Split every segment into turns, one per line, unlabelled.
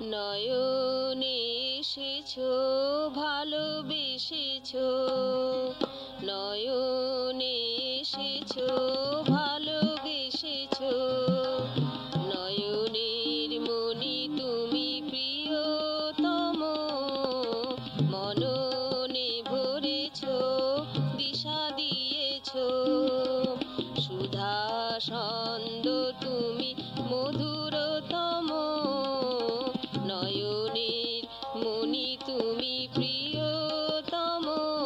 নয়নে এসেছো ভালোবেসেছো, নয়নে এসেছো ভালোবেসেছো, নয়নের মনি তুমি প্রিয়তম, মননে ভরেছো দিশা দিয়েছো, সুধা ছন্দ তুমি মধুরতম, নয়নের মনি তুমি প্রিয়তম।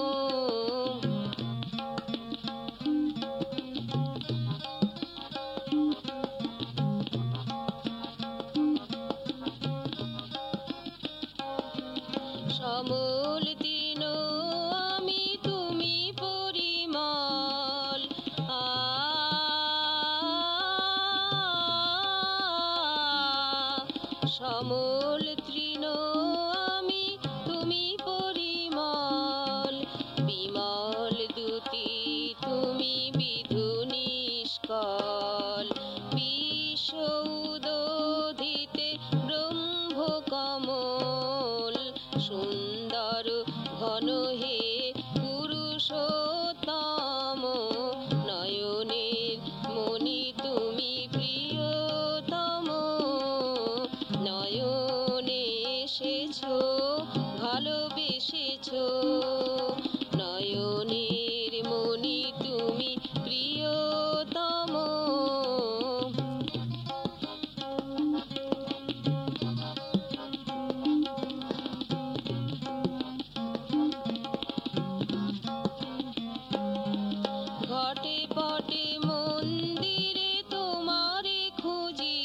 সমল তৃণ আমি তুমি পরিমল, সমল তৃণ আমি তুমি পরিমল, বিমল দ্যুতি তুমি বিধু নিষ্কল, বিশ্ব উদোদিতে ব্রহ্ম কমল, সুন্দর ঘন হে পুরুষোত্তম, নয়নের মনি তুমি প্রিয়তম, নয়নে এসেছো ভালোবেসেছো, নয়নের মনি তুমি প্রিয়তম। ঘটে পটে মন্দিরে তোমারে খুঁজি,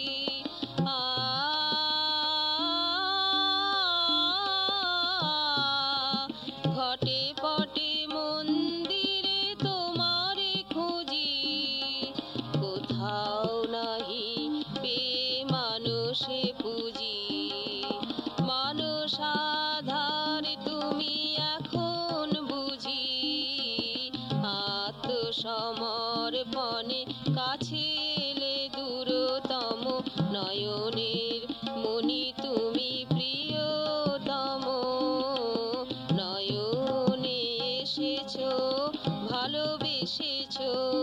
ঘটে পটে মন্দিরে তোমারে খুঁজি, কোথাও নাহি পেয়ে মানুষে পুজি, মানসাধার তুমি এখন বুঝি, আত্মসমর্পণে কাছে এলে দূরতম, নয়নের মনি তুমি প্রিয়তম, নয়নে এসেছো ভালোবেসেছো।